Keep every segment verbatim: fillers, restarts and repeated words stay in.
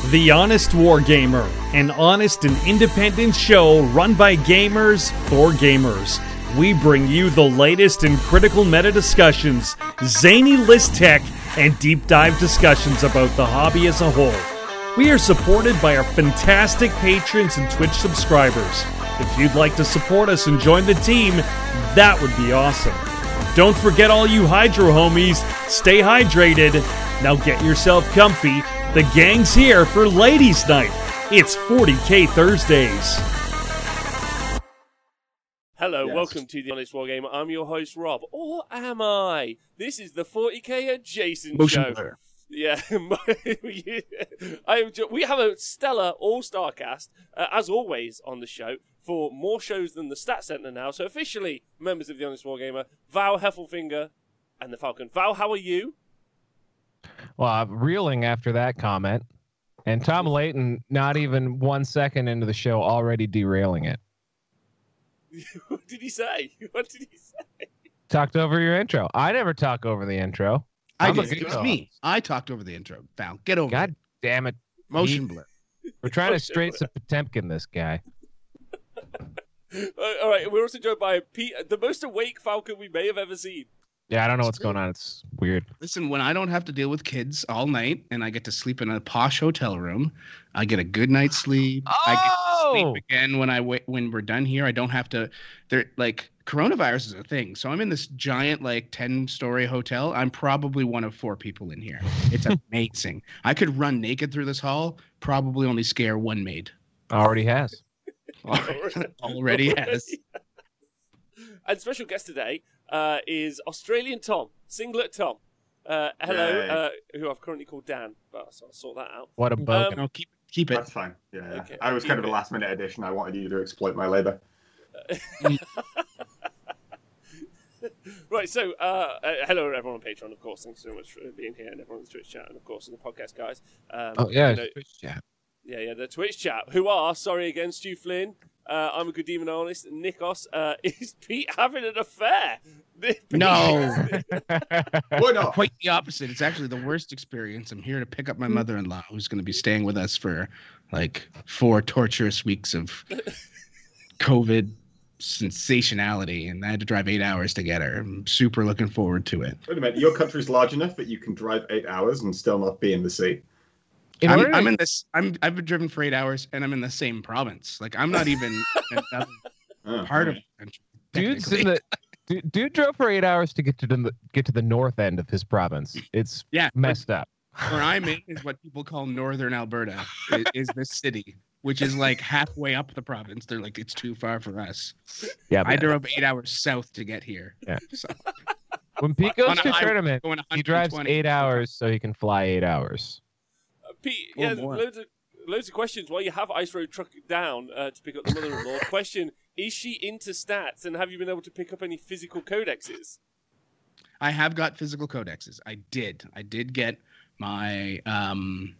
The Honest Wargamer, an honest and independent show run by gamers for gamers. We bring you the latest in critical meta discussions, zany list tech, and deep dive discussions about the hobby as a whole. We are supported by our fantastic patrons and Twitch subscribers. If you'd like to support us and join the team, that would be awesome. Don't forget, all you Hydro homies, stay hydrated. Now get yourself comfy. The gang's here for Ladies' Night. It's forty K Thursdays. Hello, Yes. welcome to the Honest Wargamer. I'm your host, Rob. Or am I? This is the forty K adjacent Motion show. blur. Yeah, I am. Jo- we have a stellar all-star cast, uh, as always, on the show for more shows than the Stat Center now. So officially, members of the Honest Wargamer, Val Heffelfinger and the Falcon. Val, how are you? Well, I'm reeling after that comment. And Tom Layton, not even one second into the show, already derailing it. What did he say? What did he say? Talked over your intro. I never talk over the intro. I I'm a did. good It was host. me. I talked over the intro. Val, get over God it. damn it. Motion He- blur. We're trying to Okay, straight some Potemkin this guy. Uh, all right, we're also joined by Pete, the most awake Falcon we may have ever seen. Yeah, I don't know what's going on. It's weird. Listen, when I don't have to deal with kids all night and I get to sleep in a posh hotel room, I get a good night's sleep. I get to Oh! sleep again when I wait when we're done here. I don't have to. There, like coronavirus is a thing, so I'm in this giant like ten story hotel. I'm probably one of four people in here. It's amazing. I could run naked through this hall. Probably only scare one maid. Already has. Already has. And special guest today uh, is Australian Tom, Singlet Tom. Uh, hello, Yay. uh, who I've currently called Dan, but I'll sort- sort that out. What a bogan. No, keep keep it. That's fine. Yeah, yeah. Okay, I was kind of keep a it. last minute addition. I wanted you to exploit my labor. Right, so uh, uh, hello everyone on Patreon, of course. Thanks so much for being here, and everyone on the Twitch chat, and of course on the podcast guys. Um, Oh, yeah. you know, Twitch chat. yeah, yeah, the Twitch chat. Who are sorry again, Stu Flynn. Uh, I'm a good demon honest. Nikos, uh, is Pete having an affair? No. Why not? Quite the opposite. It's actually the worst experience. I'm here to pick up my mother-in-law, who's going to be staying with us for like four torturous weeks of COVID sensationality, and I had to drive eight hours to get her. I'm super looking forward to it. Wait a minute. Your country's large enough that you can drive eight hours and still not be in the sea. In I'm, order to- I'm in this. I'm. I've been driven for eight hours, and I'm in the same province. Like I'm not even in another Oh, part of right. the country. Dude's technically. in the dude, dude drove for eight hours to get to the get to the north end of his province. It's Yeah, like, messed up. where I'm in is what people call northern Alberta. Is, is the city, which is like halfway up the province. They're like, it's too far for us. Yeah, I but drove eight hours south to get here. Yeah. So, when Pete goes on a to a highway tournament, going he drives one twenty. eight hours so he can fly eight hours. Uh, Pete, Or yeah, more. loads of loads of questions. While you have Ice Road truck down uh, to pick up the mother-in-law, question: is she into stats, and have you been able to pick up any physical codexes? I have got physical codexes. I did. I did get my um,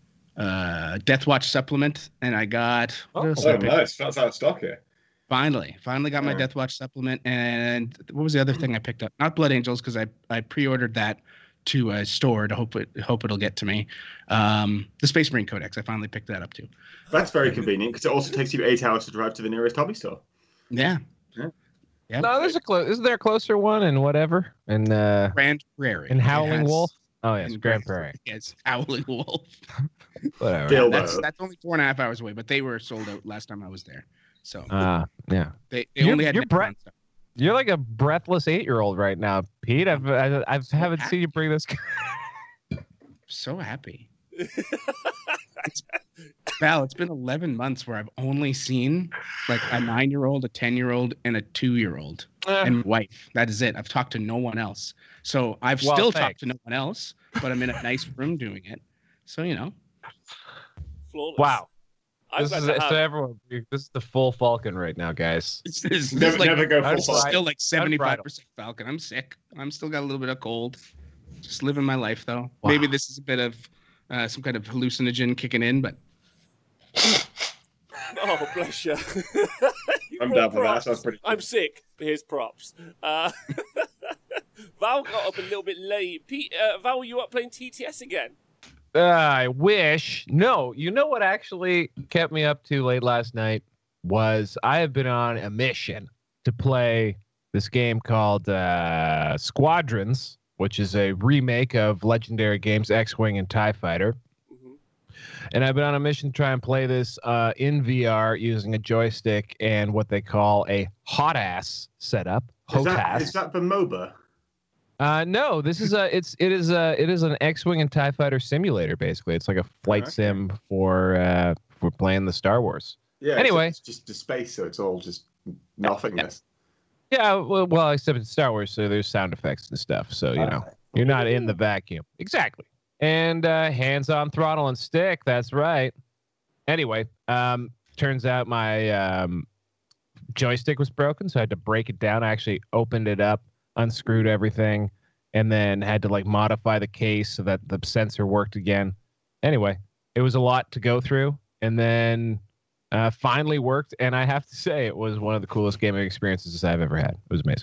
uh, Death Watch supplement, and I got. what Oh. else did I Oh, pick? nice. That's out of stock here. Finally, finally got my Yeah. Death Watch supplement, and what was the other thing I picked up? Not Blood Angels, because I I pre-ordered that to a store to hope it hope it'll get to me. Um, the Space Marine Codex, I finally picked that up too. That's very convenient because it also takes you eight hours to drive to the nearest hobby store. Yeah, Yep. No, there's a close. Isn't there a closer one and whatever? And uh, Grand Prairie. in It Howling has- Wolf. Oh yes, in Grand Prairie. Yes, Howling Wolf. Whatever. Dildo. That's that's only four and a half hours away, but they were sold out last time I was there. So Ah, yeah. they, they you're- only had you're Necron Brett- stuff. You're like a breathless eight-year-old right now, Pete. I've I, I've haven't seen you bring this. So happy. Val, it's been eleven months where I've only seen like a nine-year-old, a ten-year-old, and a two-year-old, and my wife. That is it. I've talked to no one else. So I've Well, still thanks. talked to no one else, but I'm in a nice room doing it. So you know, Flawless. Wow. I'm This glad is to have. so everyone. This is the full Falcon right now, guys. it's, it's, Never, it's like never go I'm full it's sorry. flight. still like seventy-five percent Falcon. I'm sick. I'm still got a little bit of cold. Just living my life though. Wow. Maybe this is a bit of uh, some kind of hallucinogen kicking in, but Oh, bless you. You I'm brought down for that. props. Sounds pretty. I'm sick. Here's props. Uh, Val got up a little bit late. Pete, uh, Val, were you up playing T T S again? Uh, I wish. No, you know what actually kept me up too late last night was I have been on a mission to play this game called uh, Squadrons, which is a remake of legendary games X-Wing and TIE Fighter. Mhm. And I've been on a mission to try and play this uh, in V R using a joystick and what they call a hot ass setup. Is that, HOTAS. is that the MOBA? Uh, no, this is a it's it is a it is an X-Wing and TIE Fighter simulator. Basically, it's like a flight Okay. sim for uh, for playing the Star Wars. Yeah. Anyway. It's just the space, so it's all just nothingness. Yeah, well, well, except it's Star Wars, so there's sound effects and stuff. So you know, you're not in the vacuum. Exactly. And uh, hands on throttle and stick. That's right. Anyway, um, turns out my um, joystick was broken, so I had to break it down. I actually opened it up, unscrewed everything, and then had to like modify the case so that the sensor worked again. Anyway, it was a lot to go through, and then uh, finally worked. And I have to say, it was one of the coolest gaming experiences I've ever had. It was amazing.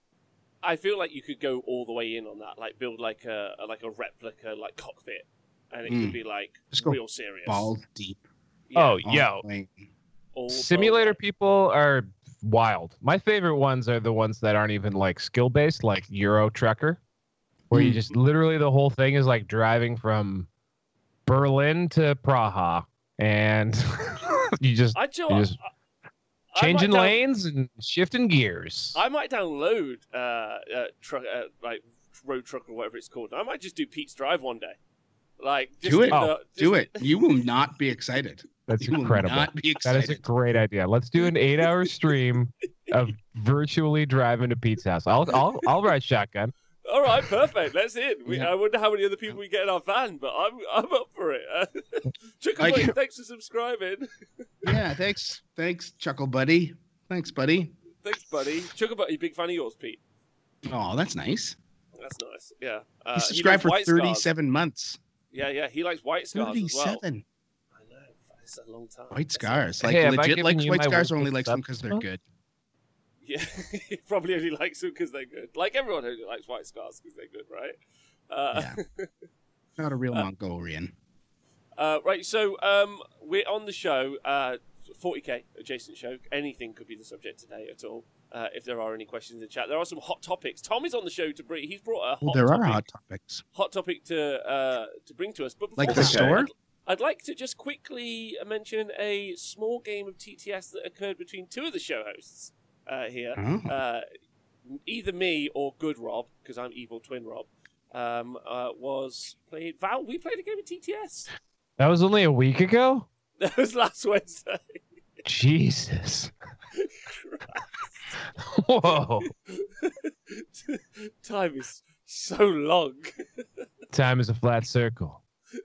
I feel like you could go all the way in on that, like build like a like a replica like cockpit, and it Mm. could be like Just go real serious. Balls deep. Yeah, Oh, all yo, the way. all the simulator way. people are wild. My favorite ones are the ones that aren't even like skill based, like Euro Trucker, where you Mm. just literally the whole thing is like driving from Berlin to Praha, and you just I, do you you know what? just I- I changing might down- lanes and shifting gears. I might download uh, uh, truck uh, like road truck or whatever it's called. I might just do Pete's Drive one day. Like just Do it. the- Oh, just- Do it. You will not be excited. That's You will incredible. not be That is excited. a great idea. Let's do an eight-hour stream of virtually driving to Pete's house. I'll I'll I'll ride shotgun. All right, perfect. Let's in. We, Yeah. I wonder how many other people we get in our van, but I'm I'm up for it. Chuckle Like- Buddy, thanks for subscribing. Yeah, thanks. Thanks, Chuckle Buddy. Thanks, buddy. Thanks, buddy. Chuckle Buddy, big fan of yours, Pete. Oh, that's nice. That's nice. Yeah. Uh, He subscribed for likes white scars. thirty-seven months. Yeah, yeah. He likes white scars as well. thirty-seven. I know. It's a long time. White That's- scars. Like Hey, have I legit given likes you white my scars or work only with likes them because they're stuff? good. Yeah, he probably only likes them because they're good. Like everyone who likes white scars because they're good, right? Uh, Not a real Uh, Mongolian. uh, right, so um, we're on the show, uh, forty K adjacent show. Anything could be the subject today at all. Uh, if there are any questions in the chat, there are some hot topics. Tom is on the show to bring. He's brought a hot Well, there topic, are hot topics. hot topic to uh, to bring to us. But before Like the that, store? I'd, I'd like to just quickly mention a small game of T T S that occurred between two of the show hosts uh, here. Oh. Uh, either me or Good Rob, because I'm evil twin Rob, um, uh, was played. Val, we played a game of T T S. That was only a week ago. That was last Wednesday. Jesus. Whoa. Time is so long. Time is a flat circle.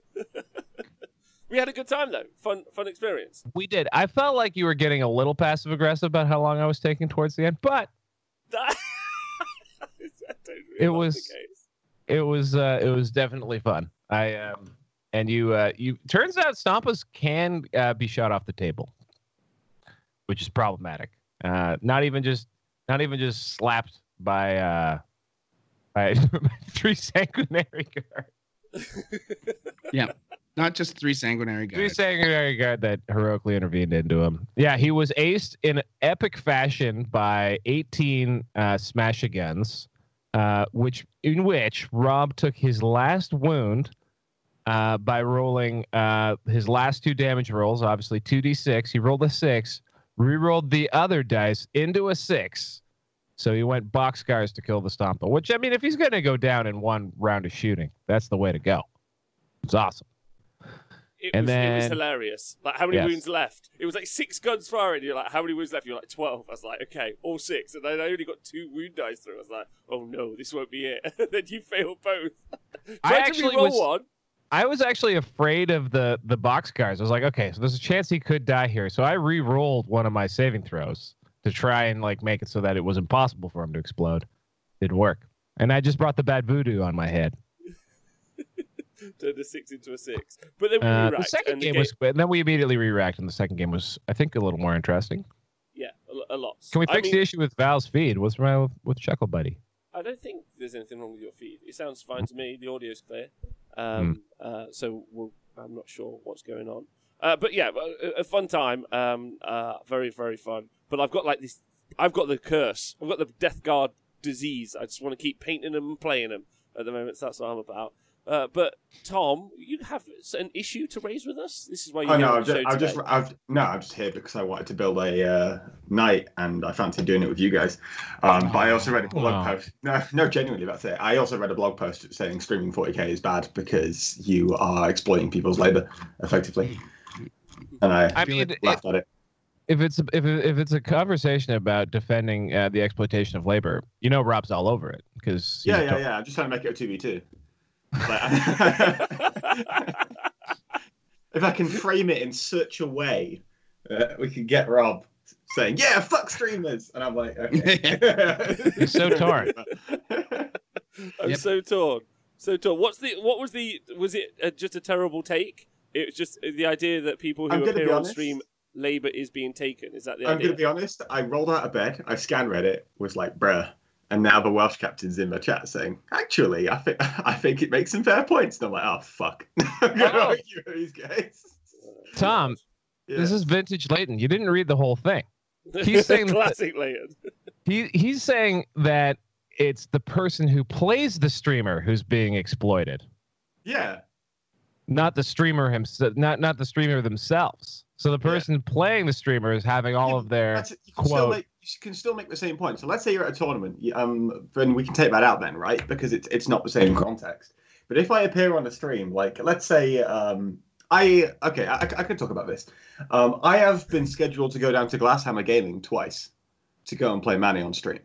We had a good time though. Fun, fun experience. We did. I felt like you were getting a little passive aggressive about how long I was taking towards the end, but That- I don't really It like was- the case. it was uh, it was definitely fun. I um and you uh, you turns out Stampas can uh, be shot off the table, which is problematic. Uh, not even just not even just slapped by uh, by three sanguinary guards. Not just three sanguinary Three guys. sanguinary guard that heroically intervened into him. Yeah, he was aced in epic fashion by eighteen uh, smash-a-guns, uh, which in which Rob took his last wound uh, by rolling uh, his last two damage rolls, obviously two d six. He rolled a six, re-rolled the other dice into a six. So he went boxcars to kill the Stompa, which, I mean, if he's going to go down in one round of shooting, that's the way to go. It's awesome. It, And was, it was then- hilarious. Like, how many Yes. wounds left? It was like six guns firing. You're like, how many wounds left? You're like, twelve. I was like, okay, all six. And then I only got two wound dice through. I was like, oh no, this won't be it. then you failed both. I Tried to actually re-roll was- one. I was actually afraid of the the boxcars. I was like, okay, so there's a chance he could die here. So I re-rolled one of my saving throws to try and like make it so that it was impossible for him to explode. Didn't work. And I just brought the bad voodoo on my head. Turned a six into a six. But then we Uh, re-racked, the second and game the was, and then we immediately re-racked, and the second game was, I think, a little more interesting. Yeah, a, lo- a lot. Can we I fix mean, the issue with Val's feed? What's wrong with, with Chuckle Buddy? I don't think there's anything wrong with your feed. It sounds fine to me. The audio's clear. Um, mm. uh, so we'll, I'm not sure what's going on. Uh, but yeah, a, a fun time. Um, uh, very, very fun. But I've got like this, I've got the curse. I've got the Death Guard disease. I just want to keep painting them and playing them at the moment. So that's what I'm about. Uh, but Tom, you have an issue to raise with us. This is why you. Oh no, I've just, I've just, I've no, I'm just here because I wanted to build a uh, night, and I fancied doing it with you guys. Um, but I also read a blog wow. post. No, no, genuinely, that's it. I also read a blog post saying streaming forty K is bad because you are exploiting people's labor effectively, and I, I mean, laughed it, at it. If it's a, if if it's a conversation about defending uh, the exploitation of labor, you know, Rob's all over it because yeah, yeah, yeah. I'm just trying to make it a two v two. Like, if I can frame it in such a way that we can get Rob saying, "Yeah, fuck streamers," and I'm like, "Okay." You're so torn. I'm yep. so torn, so torn. What's the? What was the? Was it uh, just a terrible take? It was just the idea that people who appear on honest. stream, labor is being taken. Is that the I'm idea? I'm gonna be honest. I rolled out of bed. I scanned Reddit. Was like, bruh. And now the Welsh captain's in my chat saying, actually, I think I think it makes some fair points. And I'm like, oh, fuck. I'm going to argue with these guys. Tom, yeah. This is vintage Leighton. You didn't read the whole thing. He's saying Classic Leighton. He, he's saying that it's the person who plays the streamer who's being exploited. Yeah. Not the streamer himself, not, not the streamer themselves. So the person yeah. playing the streamer is having all yeah, of their quote. You can still make the same point. So let's say you're at a tournament, um, then we can take that out then, right? Because it's it's not the same context. But if I appear on the stream, like let's say um, I okay, I, I can talk about this. Um, I have been scheduled to go down to Glasshammer Gaming twice to go and play Manny on stream.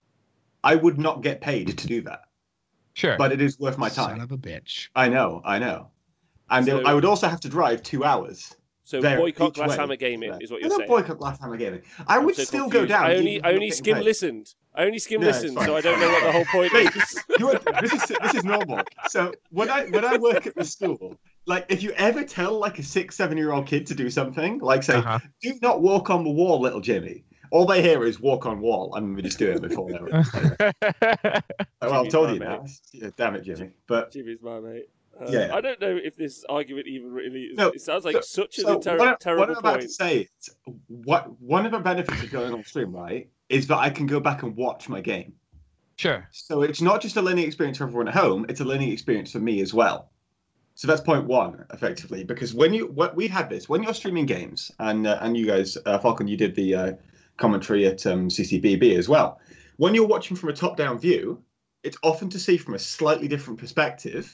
I would not get paid to do that. Sure, but it is worth my time. Son of a bitch. I know, I know, and so, I would also have to drive two hours. So there, boycott Glasshammer Gaming is what you're I don't saying. boycott Glasshammer Gaming. I would so still confused. go down. I only, I only skim listened. I only skim no, listened, so I don't know what the whole point is. You, this is this is normal. So when I when I work at the school, like if you ever tell like a six, seven year old kid to do something, like say, uh-huh. do not walk on the wall, little Jimmy. All they hear is walk on wall, and we just do it before they were. Well, I've told you now. Yeah, damn it, Jimmy. But Jimmy's my mate. Uh, yeah, I don't know if this argument even really is. No, it sounds like so, such a so ter- what, terrible what I'm about point. to say is, what one of the benefits of going on stream, right, is that I can go back and watch my game. Sure. So it's not just a learning experience for everyone at home; it's a learning experience for me as well. So that's point one, effectively, because when you what we had this when you're streaming games, and uh, and you guys, uh, Falcon, you did the uh, commentary at um, C C B B as well. When you're watching from a top-down view, it's often to see from a slightly different perspective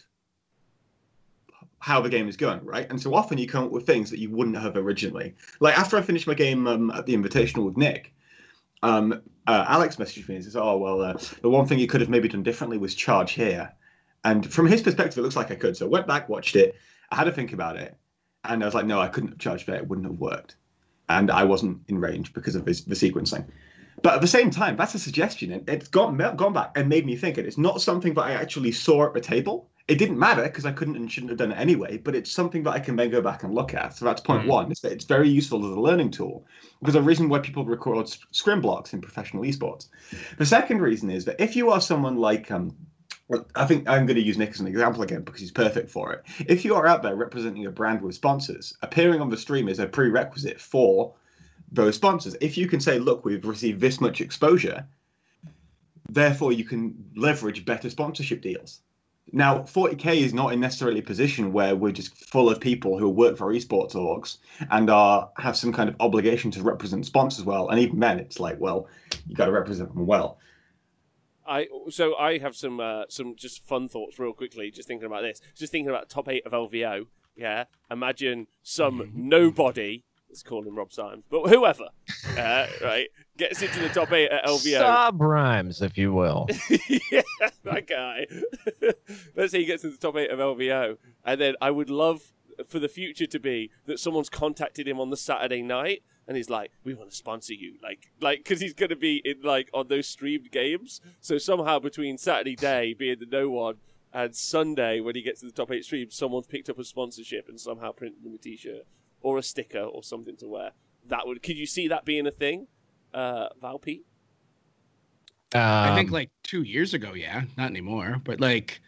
how the game is going, right? And so often you come up with things that you wouldn't have originally. Like after I finished my game um, at the Invitational with Nick, um, uh, Alex messaged me and says, oh, well, uh, the one thing you could have maybe done differently was charge here. And from his perspective, it looks like I could. So I went back, watched it, I had to think about it. And I was like, no, I couldn't have charged there. It wouldn't have worked. And I wasn't in range because of his, the sequencing. But at the same time, that's a suggestion. And it's gone, gone back and made me think it. It's not something that I actually saw at the table. It didn't matter because I couldn't and shouldn't have done it anyway, but it's something that I can then go back and look at. So that's point mm. one. It's, it's very useful as a learning tool because the reason why people record scrim blocks in professional esports. The second reason is that if you are someone like, um, I think I'm going to use Nick as an example again because he's perfect for it. If you are out there representing a brand with sponsors, appearing on the stream is a prerequisite for those sponsors. If you can say, look, we've received this much exposure, therefore you can leverage better sponsorship deals. Now, forty K is not in necessarily a position where we're just full of people who work for esports orgs and are have some kind of obligation to represent sponsors well. And even then, it's like, well, you got to represent them well. I so I have some uh, some just fun thoughts real quickly. Just thinking about this. Just thinking about top eight of L V O. Yeah, imagine some nobody. Let's call him Rob Symes, but whoever, uh, right, gets into the top eight at L V O. Sob Rhymes, if you will. Yeah, that guy. Let's say he gets into the top eight of L V O, and then I would love for the future to be that someone's contacted him on the Saturday night, and he's like, "We want to sponsor you," like, like because he's going to be in like on those streamed games. So somehow between Saturday day being the no one and Sunday when he gets to the top eight streams, someone's picked up a sponsorship and somehow printed him a T-shirt. Or a sticker or something to wear. That would. Could you see that being a thing, uh, Valpy? Um, I think like two years ago, yeah, not anymore. But like,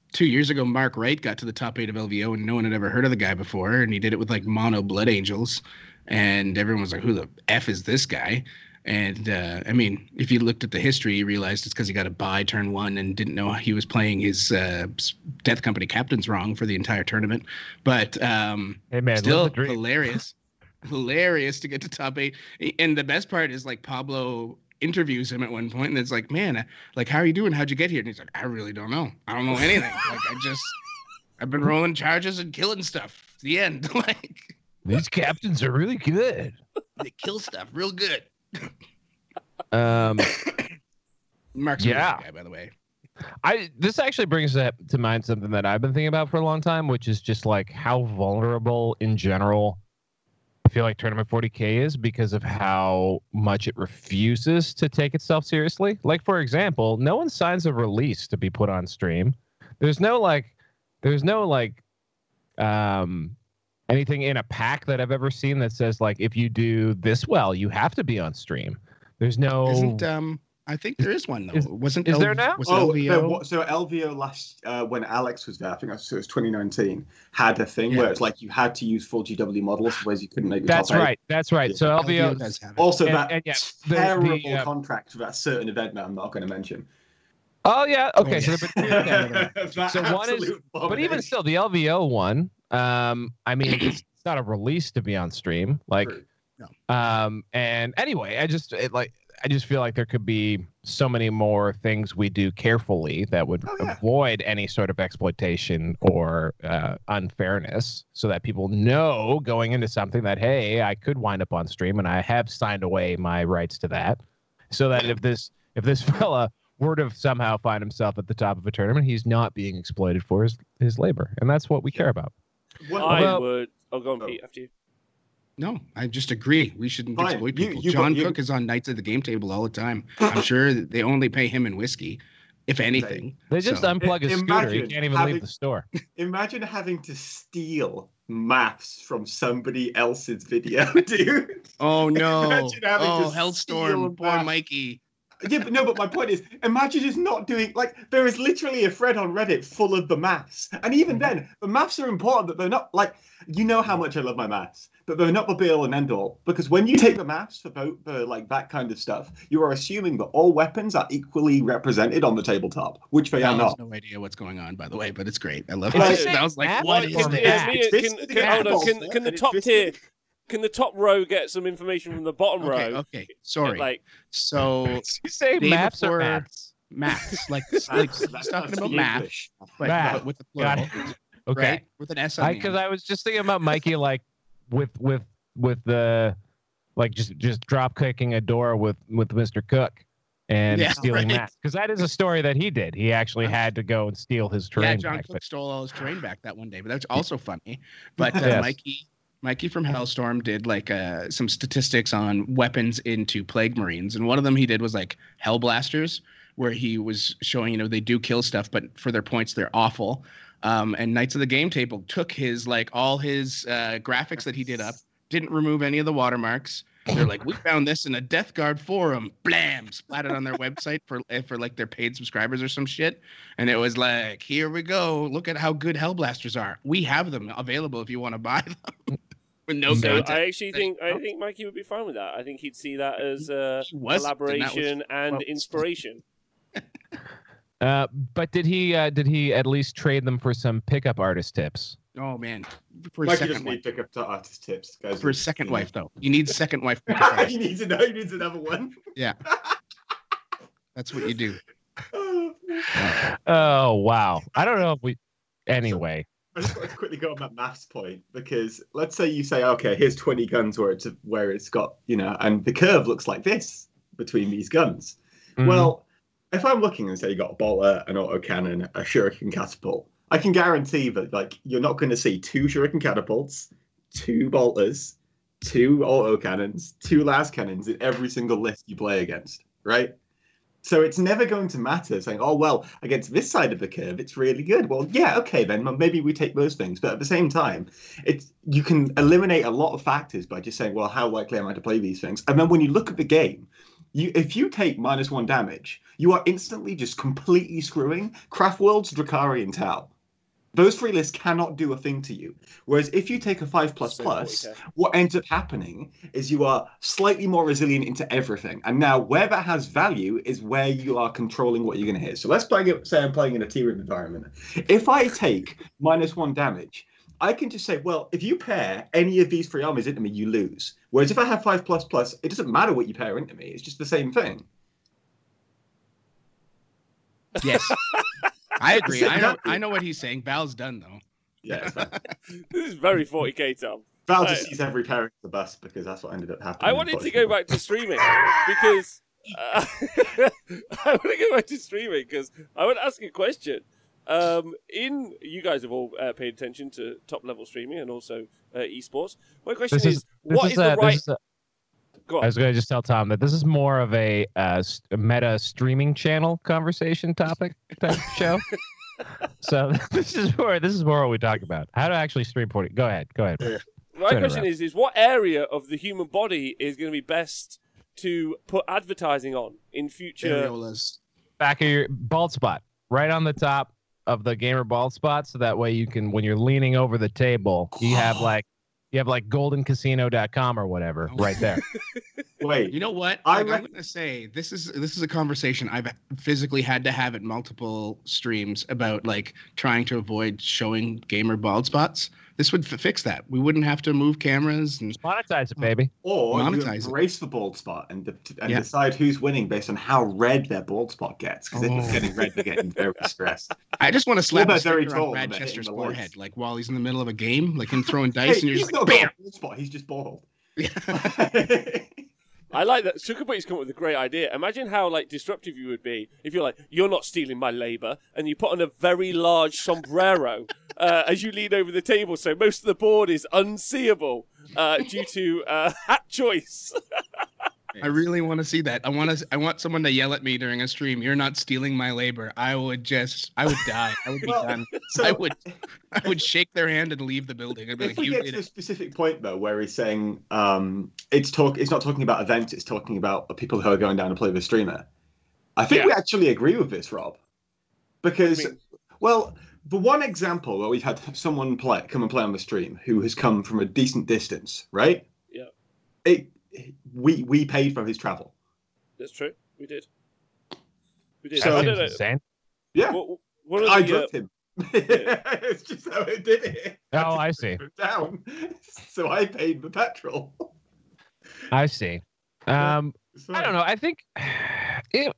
two years ago, Mark Wright got to the top eight of L V O, and no one had ever heard of the guy before, and he did it with like mono Blood Angels, and everyone was like, "Who the f is this guy?" And uh, I mean, if you looked at the history, you realized it's because he got a bye turn one and didn't know he was playing his uh, Death Company captains wrong for the entire tournament. But um, hey man, still hilarious, hilarious to get to top eight. And the best part is like Pablo interviews him at one point, and it's like, man, like, how are you doing? How'd you get here? And he's like, I really don't know. I don't know anything. Like, I just, I've been rolling charges and killing stuff. It's the end. Like, these captains are really good. They kill stuff real good. Um, Mark's yeah. a guy, by the way. I this actually brings up to mind something that I've been thinking about for a long time, which is just like how vulnerable in general I feel like Tournament forty K is because of how much it refuses to take itself seriously. Like, for example, no one signs a release to be put on stream. There's no like, there's no like, um, anything in a pack that I've ever seen that says like, if you do this well, you have to be on stream. There's no. Isn't um. I think there is one though. Is, Wasn't is L- there now? Was Oh, L V O? no, so L V O last uh, when Alex was there, I think it was twenty nineteen, had a thing Yeah. where it's like you had to use full G W models, otherwise you couldn't make the That's top eight. right. That's right. So L V O. does have it. Also, And- that and yeah, the- terrible the, uh, contract for that certain event that I'm not going to mention. Oh yeah. Okay. Oh, So, yeah. there been two of them. That So one is- absolute But even abomination. still, the L V O one, um, I mean, it's, it's not a release to be on stream. Like, True. um, and anyway, I just it, like I just feel like there could be so many more things we do carefully that would Oh, yeah. avoid any sort of exploitation or uh, unfairness, so that people know going into something that, hey, I could wind up on stream, and I have signed away my rights to that, so that if this if this fella were to somehow find himself at the top of a tournament, he's not being exploited for his, his labor. And that's what we care about. Well, I Well- would. Oh, go on, Oh. Pete, after you. No, I just agree. We shouldn't Fine. exploit You- people. you- John you- Cook is on Knights of the Game Table all the time. I'm sure that they only pay him in whiskey, if anything. They just So- unplug his I- scooter. He imagine can't even having- leave the store. Imagine having to steal maths from somebody else's video, dude. Oh no! Imagine having to Oh, steal Hellstorm, poor that. Mikey. Yeah, but no, but my point is, imagine just not doing like there is literally a thread on Reddit full of the maths, and even then, the maths are important. That they're not like you know how much I love my maths, but they're not the be all and end all. Because when you take the maths for vote for like that kind of stuff, you are assuming that all weapons are equally represented on the tabletop, which they I are have not. no idea what's going on, by the way, but it's great. I love Is it. it I was like, math what or is Can, math? that? can, It's can, this- can, it's can, hold on, this- can, can the and it's top this- tier, can the top row get some information from the bottom Okay, row? okay. Sorry. Like, So You say Day maps or before- maths? maths, like That's- like that's- he's talking that's about the math, English. but, Math. but with the Got plural, it. Okay. right? With an S on the Because end. I, was just thinking about Mikey, like with with with the like just just drop kicking a door with with Mister Cook and Yeah, stealing right. maps. Because that is a story that he did. He actually had to go and steal his Yeah, terrain John back. Cook But stole all his terrain back that one day, but that's also funny. But uh, Yes. Mikey, Mikey from Hellstorm did like uh, some statistics on weapons into Plague Marines, and one of them he did was like Hellblasters, where he was showing, you know, they do kill stuff, but for their points they're awful. Um, and Knights of the Game Table took his like all his uh, graphics that he did up, didn't remove any of the watermarks. They're like, we found this in a Death Guard forum. Blam! Splatted on their website for eh, for like their paid subscribers or some shit. And it was like, here we go. Look at how good Hellblasters are. We have them available if you want to buy them. With no so content. I actually think I think Mikey would be fine with that. I think he'd see that as uh, He was, and that was- collaboration and well, inspiration. uh, but did he uh, did he at least trade them for some pickup artist tips? Oh man, for a Mikey second doesn't wife. need pick up to artist tips, guys. For a second wife though, you need second wife. pickup artist. he needs to know. He needs another one. Yeah, that's what you do. Oh wow! I don't know if we. Anyway, I just want to quickly go on that maths point because let's say you say, okay, here's twenty guns where it's where it's got, you know, and the curve looks like this between these guns. Mhm. Well, if I'm looking and say you got a bolter, an autocannon, a shuriken catapult, I can guarantee that like you're not going to see two shuriken catapults, two bolters, two autocannons, two las cannons in every single list you play against, right? So it's never going to matter saying, oh, well, against this side of the curve, it's really good. Well, yeah, okay, then well, maybe we take those things. But at the same time, it's you can eliminate a lot of factors by just saying, well, how likely am I to play these things? And then when you look at the game, You, if you take minus one damage, you are instantly just completely screwing Craftworld's Drakari and Tau. Those three lists cannot do a thing to you. Whereas if you take a five plus So plus, forty K. what ends up happening is you are slightly more resilient into everything. And now where that has value is where you are controlling what you're going to hit. So let's play it, say I'm playing in a T-Room environment. If I take minus one damage, I can just say, well, if you pair any of these three armies into me, you lose. Whereas if I have five plus plus, it doesn't matter what you pair into me. It's just the same thing. Yes. I agree. I know. Exactly. I know what he's saying. Val's done though. Yeah, it's fine. This is very forty K, Tom. Val Right. just sees every pairing of the bus because that's what ended up happening. I wanted to go back to streaming because uh, I want to go back to streaming because I want to ask you a question. Um, in you guys have all uh, paid attention to top level streaming and also uh, esports. My question This is, is this what is is a, the this right? is a- Go I on. was going to just tell Tom that this is more of a, uh, s- a meta streaming channel conversation topic type show. So this is more this is more what we talk about. How to actually stream forty. Go ahead. Go ahead. My turn it question around. is: is what area of the human body is going to be best to put advertising on in future? Areolas. Back of your bald spot, right on the top of the gamer bald spot, so that way you can, when you're leaning over the table, you have like you have like golden casino dot com or whatever right there. Wait, You know what? I Like, I'm rec- gonna say this is this is a conversation I've physically had to have at multiple streams about like trying to avoid showing gamer bald spots. This would f- fix that. We wouldn't have to move cameras and Monetize it, baby. or you monetize it. embrace the bald spot and, de- and Yeah. decide who's winning based on how red their bald spot gets. Because if it's Oh. getting red, they're getting very stressed. I just want to slap they're a very sticker tall on and Brad they're hitting Chester's the forehead, lights. like while he's in the middle of a game, like him throwing Hey, dice, and you're he's just not like, got bam. a bald spot. He's just bald. I like that. Sugarboy's come up with a great idea. Imagine how like disruptive you would be if you're like, you're not stealing my labor, and you put on a very large sombrero uh, as you lean over the table, so most of the board is unseeable uh, due to uh, hat choice. I really want to see that. I want to. I want someone to yell at me during a stream. You're not stealing my labor. I would just. I would die. I would be Well, done. So I would. I would shake their hand and leave the building. I'd be if like, we "You get did to a it." specific point though, where he's saying um, it's talk, it's not talking about events. It's talking about the people who are going down to play with a streamer. I think Yeah. we actually agree with this, Rob, because mean? well, the one example where we've had someone play come and play on the stream who has come from a decent distance, right? Yeah. It we we paid for his travel. That's true. We did. We did. So- I That don't seems know. insane. Yeah, What- One of I the, uh, drugged him. It's just how it did it. Oh, I see. Down, so I paid the petrol. I see. Um, I don't know. I think if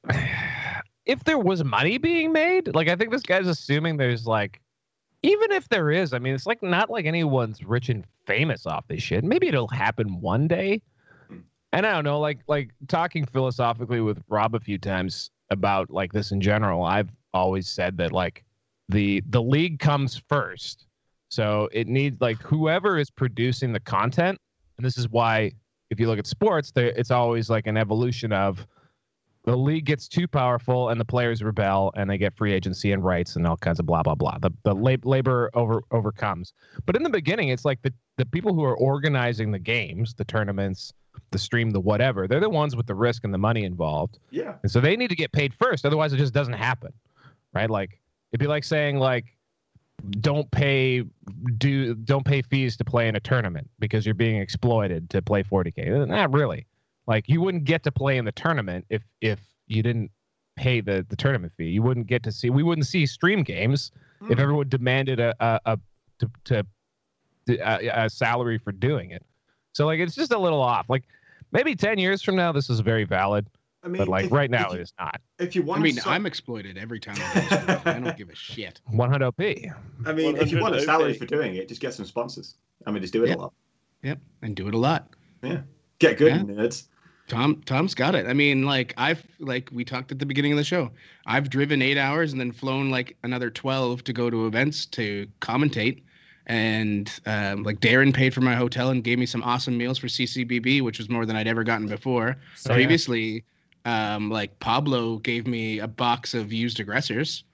if there was money being made, like I think this guy's assuming there's like, even if there is, I mean, it's like not like anyone's rich and famous off this shit. Maybe it'll happen one day. And I don't know, like like talking philosophically with Rob a few times about like this in general. I've always said that like the the league comes first, so it needs like whoever is producing the content, and this is why if you look at sports, there it's always like an evolution of the league gets too powerful and the players rebel and they get free agency and rights and all kinds of blah blah blah. The the lab, labor over overcomes. But in the beginning, it's like the the people who are organizing the games, the tournaments, the stream, the whatever, they're the ones with the risk and the money involved. Yeah. And so they need to get paid first. Otherwise, it just doesn't happen. Right? Like it'd be like saying like don't pay do don't pay fees to play in a tournament because you're being exploited to play forty K. Not really. Like you wouldn't get to play in the tournament if if you didn't pay the, the tournament fee. You wouldn't get to see we wouldn't see stream games if everyone demanded a a, a to, to a, a salary for doing it. So like it's just a little off. Like maybe ten years from now this is very valid, I mean, but like if- right now if it you, is not. if you I want, mean, to I'm exploited every time I go to stream. I don't give a shit. one hundred p. I mean, if you want a one hundred salary O P. for doing it, just get some sponsors. I mean, just do it Yeah. a lot. Yep, and do it a lot. Get good, Yeah. nerds. Tom Tom's got it. I mean, like I've like we talked at the beginning of the show. I've driven eight hours and then flown like another twelve to go to events to commentate. And um, like Darren paid for my hotel and gave me some awesome meals for C C B B, which was more than I'd ever gotten before. So, yeah. Previously, um, like Pablo gave me a box of used aggressors.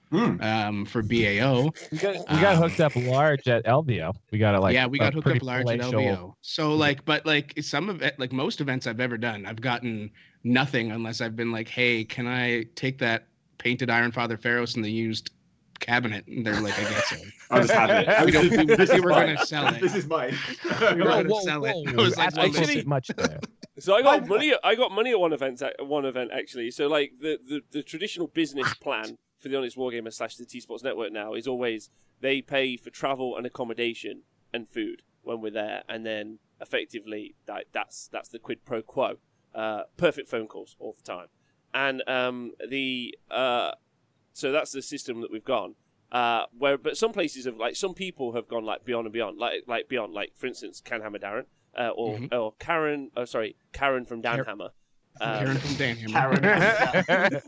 Hmm. um, for B A O. We got we got Um, hooked up large at L V O. We got it like yeah, we a got hooked pretty up large at palatial- L V O. So like, but like some of it, like most events I've ever done, I've gotten nothing unless I've been like, hey, can I take that painted Iron Father Pharaohs in the used cabinet? And they're like, I guess so. I'll just have it. We don't- we- This we is were mine. gonna sell it. This is mine. We were Whoa, gonna whoa, sell it. whoa. I was like, That's well, a little actually- bit much there. So I got Why- money. I got money at one event. At one event actually. So like the, the, the traditional business plan for the Honest Wargamer slash the T Sports Network now is always they pay for travel and accommodation and food when we're there, and then effectively that, that's that's the quid pro quo. Uh, perfect phone calls all the time, and um, the uh, so that's the system that we've gone. Uh, where but some places have like some people have gone like beyond and beyond, like like beyond, like for instance, Canhammer Darren. Uh, or Mhm. or Karen, oh sorry, Karen from Dan Karen- Hammer. Karen Um, from Danhammer. Karen.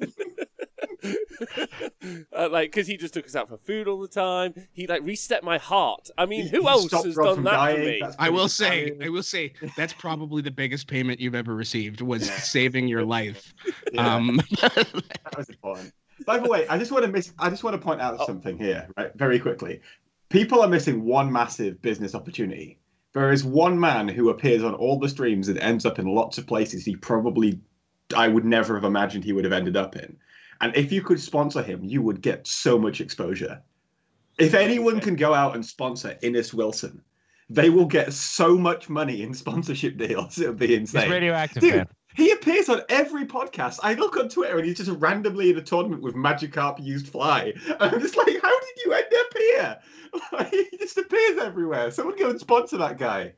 uh, like, because he just took us out for food all the time. He like reset my heart. I mean, He- who he else stopped has Rob done from that dying. for me? That's I pretty- will say, mean, I will say, that's probably the biggest payment you've ever received was saving your life. yeah, Um, that was important. By the way, I just want to miss. I just want to point out Oh. something here, right? Very quickly. People are missing one massive business opportunity. There is one man who appears on all the streams and ends up in lots of places he probably, I would never have imagined he would have ended up in. And if you could sponsor him, you would get so much exposure. If anyone can go out and sponsor Innes Wilson, they will get so much money in sponsorship deals. It would be He's insane. radioactive, Dude, man. he appears on every podcast. I look on Twitter and he's just randomly in a tournament with Magikarp used fly. And I'm just like, how did you end up here? Like, he just appears everywhere. Someone go and sponsor that guy.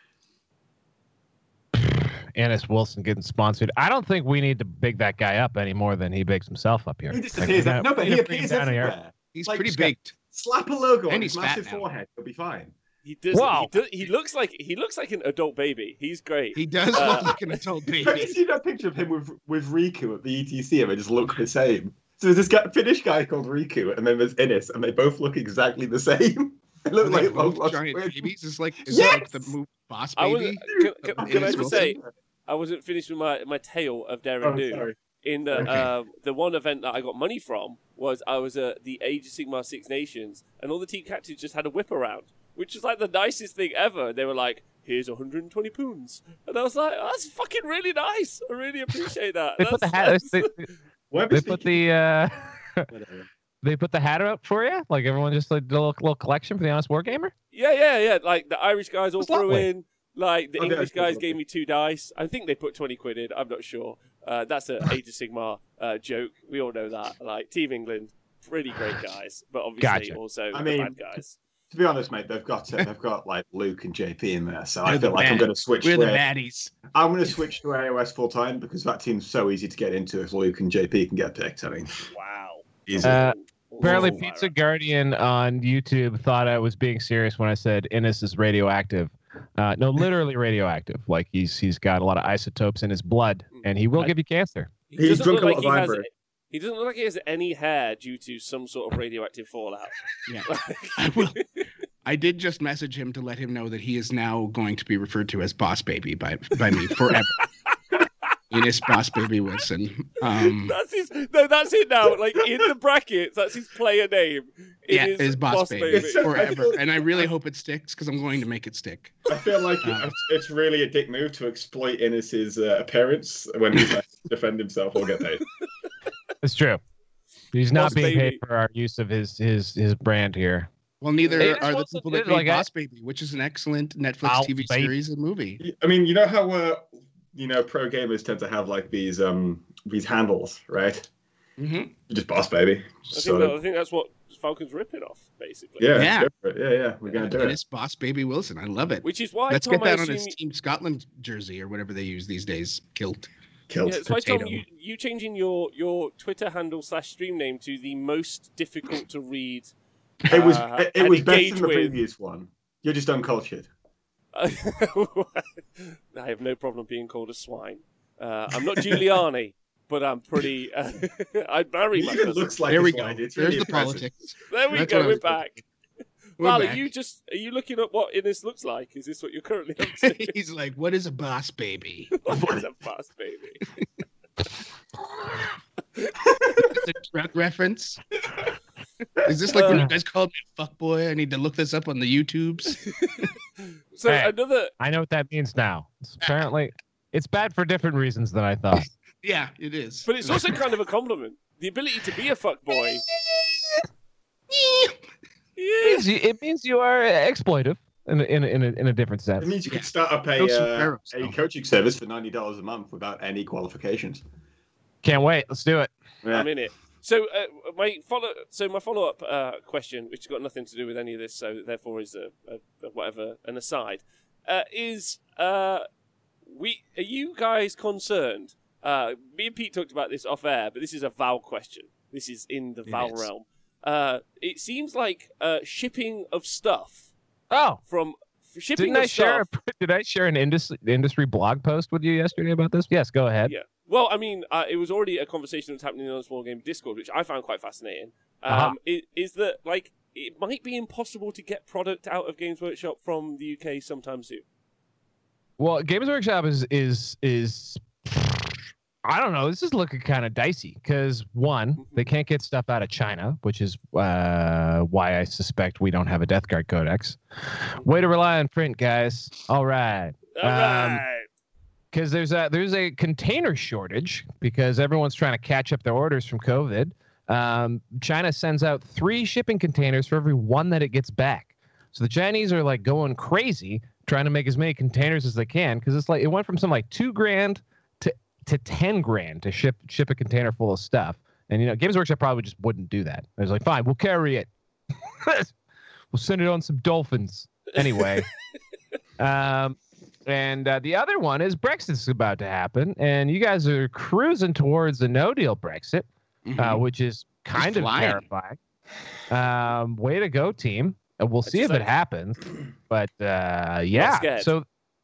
Ennis Wilson getting sponsored. I don't think we need to big that guy up any more than he bigs himself up here. He just Like, appears. we gotta- no, but we he gotta bring him appears down to earth. everywhere. he's Like, pretty just get- baked. Slap a logo And on he's his fat massive now. forehead. He'll be fine. He does. Wow. He, does, he looks like he looks like an adult baby. He's great. He does Uh, look like an adult Have you baby. seen that picture of him with with Riku at the E T C and they just look the same? So there's this guy, Finnish guy called Riku, and then there's Innes, and they both look exactly the same. They look Are they like long both lost giant twins. babies. Is like is Yes! that like the move Boss I was. Baby? Can, can, Of can I Innes just Wilson? say I wasn't finished with my, my tale of Dare and Oh, Do. sorry. In the Okay. uh, the one event that I got money from was I was at the Age of Sigmar Six Nations, and all the team captains just had a whip around, which is like the nicest thing ever. They were like, "Here's one hundred twenty poons," and I was like, oh, "That's fucking really nice. I really appreciate that." They put the That's- hat. that's- They, Where they was put he- the uh, Whatever. they put the hat up for you. Like everyone just like did a little, little collection for the Honest Wargamer. Yeah, yeah, yeah. Like the Irish guys all It's threw lovely. in. Like the Oh, yeah, English it's guys lovely. gave me two dice. I think they put twenty quid in. I'm not sure. Uh, that's a Age of Sigmar uh, joke. We all know that. Like Team England, pretty great guys, but obviously Gotcha. also I the mean, bad guys. To be honest, mate, they've got uh, they've got like Luke and J P in there, so I They're feel the like I'm bad- going to switch. We're the to, baddies. I'm going to switch to A O S full time because that team's so easy to get into if Luke and J P can get picked. I mean, Wow. easy. Uh, All Apparently, fire Pizza up. Guardian on YouTube thought I was being serious when I said Innes is radioactive. Uh, no, literally radioactive. Like he's he's got a lot of isotopes in his blood, and he will I- give you cancer. He He's doesn't drunk look a lot like of he has. Viagra. He doesn't look like he has any hair due to some sort of radioactive fallout. Yeah. I will. I did just message him to let him know that he is now going to be referred to as Boss Baby by by me forever. Innes Boss Baby Wilson. Um, That's his. No, that's it now. Like in the brackets, that's his player name. It yeah, is is Boss, Baby, It's so- forever, and I really hope it sticks because I'm going to make it stick. I feel like Uh, it's, it's really a dick move to exploit Innes's uh, appearance when he's like, defend himself or get paid. It's true. He's not Boss being Baby. paid for our use of his his his brand here. Well, neither Innes are the Wilson people that is made like a- Boss Baby, which is an excellent Netflix Oh, T V baby. series and movie. I mean, you know how uh, you know pro gamers tend to have like these um these handles, right? Mm-hmm. Just Boss Baby. I Just think, sort that, of- I think that's what Falcon's ripping off, basically. yeah, Yeah. go for it. yeah, yeah. We're gonna do it. Innes Boss Baby Wilson. I love it. Which is why Let's Tom, get that I on assume, his Team Scotland jersey or whatever they use these days. Kilt. Killed. Yeah, that's why Tom, potato. you, you changing your, your Twitter handle slash stream name to the most difficult to read. It was uh, it, it and was better engage than the with. previous one. You're just uncultured. I have no problem being called a swine. Uh, I'm not Giuliani, but I'm pretty. Uh, I'd marry He my even cousin. looks like There a we swine. go. It's There's really the impressive. politics. There we That's go. what I We're was- back. We're Val, back. are you just are you looking at what Innes looks like? Is this what you're currently up to? He's like, what is a Boss Baby? What is a boss baby? It's a drug reference. Is this like when Uh, you guys called me a fuckboy? I need to look this up on the YouTubes. So Hey. another I know what that means now. It's apparently, it's bad for different reasons than I thought. Yeah, it is. But it's also kind of a compliment. The ability to be a fuckboy. It Yeah. means you, it means you are exploitive in a, in a, in a, in a different sense. It means you Yeah. could start up a Those uh, sombreros, a though. coaching service for ninety dollars a month without any qualifications. Can't wait. Let's do it. Yeah. I'm in it. So uh, my follow, so my follow-up uh, question, which has got nothing to do with any of this, so therefore is a, a, a whatever an aside, uh, is uh, we are you guys concerned? Uh, me and Pete talked about this off air, but this is a Val question. This is in the It Val is. realm. Uh, it seems like uh, shipping of stuff Oh, from f- shipping didn't of I share? stuff. A, did I share an industry industry blog post with you yesterday about this? Yes, go ahead. Yeah. Well, I mean, uh, it was already a conversation that was happening on the Small Game Discord, which I found quite fascinating. Um, Uh-huh. is, is that, like, it might be impossible to get product out of Games Workshop from the U K sometime soon. Well, Games Workshop is is is I don't know. This is looking kind of dicey because one, they can't get stuff out of China, which is uh, why I suspect we don't have a Death Guard Codex. Way to rely on print, guys. All right. All Um, right. Because there's a there's a container shortage because everyone's trying to catch up their orders from COVID. Um, China sends out three shipping containers for every one that it gets back. So the Chinese are like going crazy trying to make as many containers as they can because it's like it went from some like two grand to to ten grand to ship ship a container full of stuff. And you know, Games Workshop probably just wouldn't do that. It was like, fine, we'll carry it. We'll send it on some dolphins anyway. um. And uh, the other one is Brexit's about to happen, and you guys are cruising towards a no-deal Brexit, uh, Mhm. which is kind of flying. terrifying. Um, way to go, team! Uh, We'll see if just it like- happens, but uh, yeah. scared. So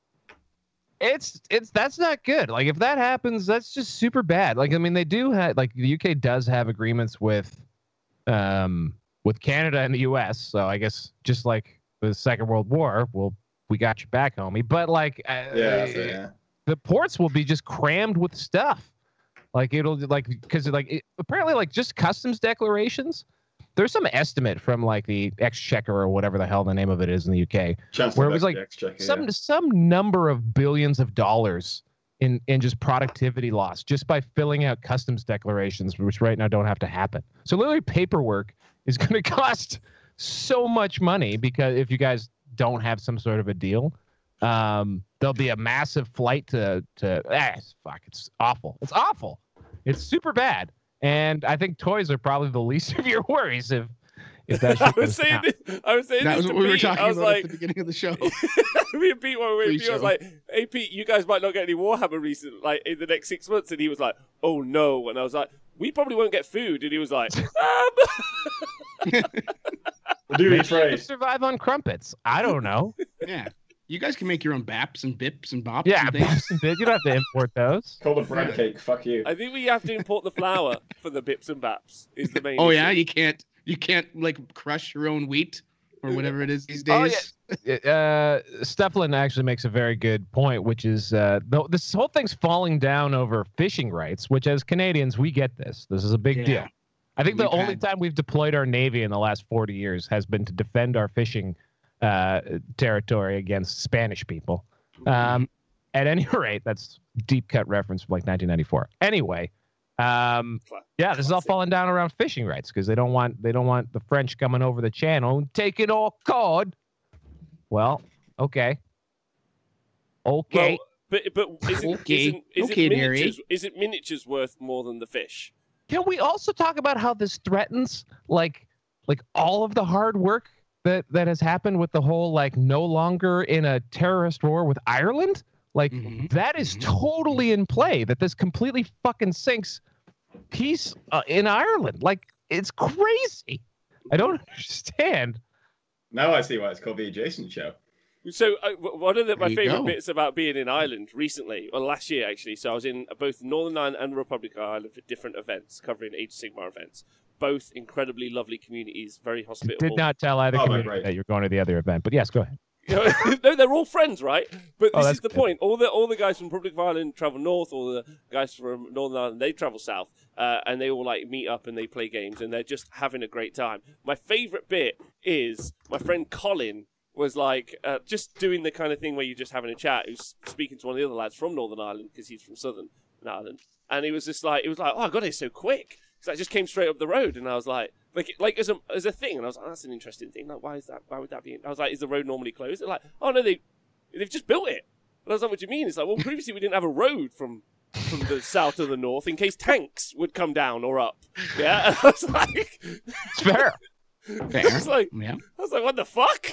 it's it's that's not good. Like if that happens, that's just super bad. Like I mean, they do have like the U K does have agreements with um with Canada and the U S. So I guess just like the Second World War, we'll we got you back, homie. But like, uh, Yeah, that's it, yeah. the ports will be just crammed with stuff. Like it'll like because like it, apparently like just customs declarations. There's some estimate from like the Exchequer or whatever the hell the name of it is in the U K. Chancellor Where it was of like the Exchequer, Some yeah. some number of billions of dollars in in just productivity loss just by filling out customs declarations, which right now don't have to happen. So literally paperwork is going to cost so much money because if you guys don't have some sort of a deal, um, there'll be a massive flight to to. Ah, fuck! It's awful. It's awful. It's super bad. And I think toys are probably the least of your worries if if that I shit was goes saying down. this, I was saying That this was to what we were Pete. talking I was about like, at the beginning of the show. me and Pete were with Pete. I was Pre-show. like, "Hey Pete, you guys might not get any Warhammer recent like in the next six months." And he was like, "Oh no!" And I was like, "We probably won't get food." And he was like, um. Do Maybe the trade. survive on crumpets. I don't know. Yeah. You guys can make your own B A Ps and B I Ps and bops Yeah, and things. Bips and Bits. You don't have to import those. Call it bread cake. Fuck you. I think we have to import the flour for the Bips and Baps. Is the main. Oh issue. yeah, you can't you can't like crush your own wheat or whatever it is these Oh, yeah. days. Uh, Steflin actually makes a very good point, which is uh, the, this whole thing's falling down over fishing rights, which as Canadians, we get this. This is a big Yeah. deal. I think the We've only had- time we've deployed our Navy in the last forty years has been to defend our fishing uh, territory against Spanish people. Um, at any rate, that's deep cut reference from like nineteen ninety-four. Anyway, um, yeah, this is all Classic. falling down around fishing rights because they don't want they don't want the French coming over the channel and taking our cod. Well, okay, okay. Well, but but isn't, Okay. isn't, isn't Okay, Mary. miniatures isn't miniatures worth more than the fish? Can we also talk about how this threatens like like all of the hard work that that has happened with the whole like no longer in a terrorist war with Ireland? Like Mhm. that is Mhm. totally in play. That this completely fucking sinks peace uh, in Ireland. Like it's crazy. I don't understand. Now I see why it's called the Adjacent Show. So uh, w- one of the, my There you favourite go. bits about being in Ireland recently, or last year actually, so I was in both Northern Ireland and Republic of Ireland for different events, covering Age of Sigmar events. Both incredibly lovely communities, very hospitable. Did not tell either Oh, my community great. that you're going to the other event, but yes, go ahead. You know, no, they're all friends, right? But Oh, this that's is the good. point. All the all the guys from Republic of Ireland travel north, all the guys from Northern Ireland they travel south, uh, and they all like meet up and they play games and they're just having a great time. My favourite bit is my friend Colin was like uh, just doing the kind of thing where you're just having a chat. Who's speaking to one of the other lads from Northern Ireland because he's from Southern Ireland, and he was just like, it was like, oh god, it's so quick. So I just came straight up the road, and I was like, like, like as a as a thing, and I was like, oh, that's an interesting thing. Like, why is that? Why would that be? I was like, is the road normally closed? They're like, oh no, they they've just built it. And I was like, what do you mean? It's like, well, previously we didn't have a road from from the south to the north in case tanks would come down or up. Yeah, and I was like, It's fair. Fair. I was like, Yeah. I was like, what the fuck?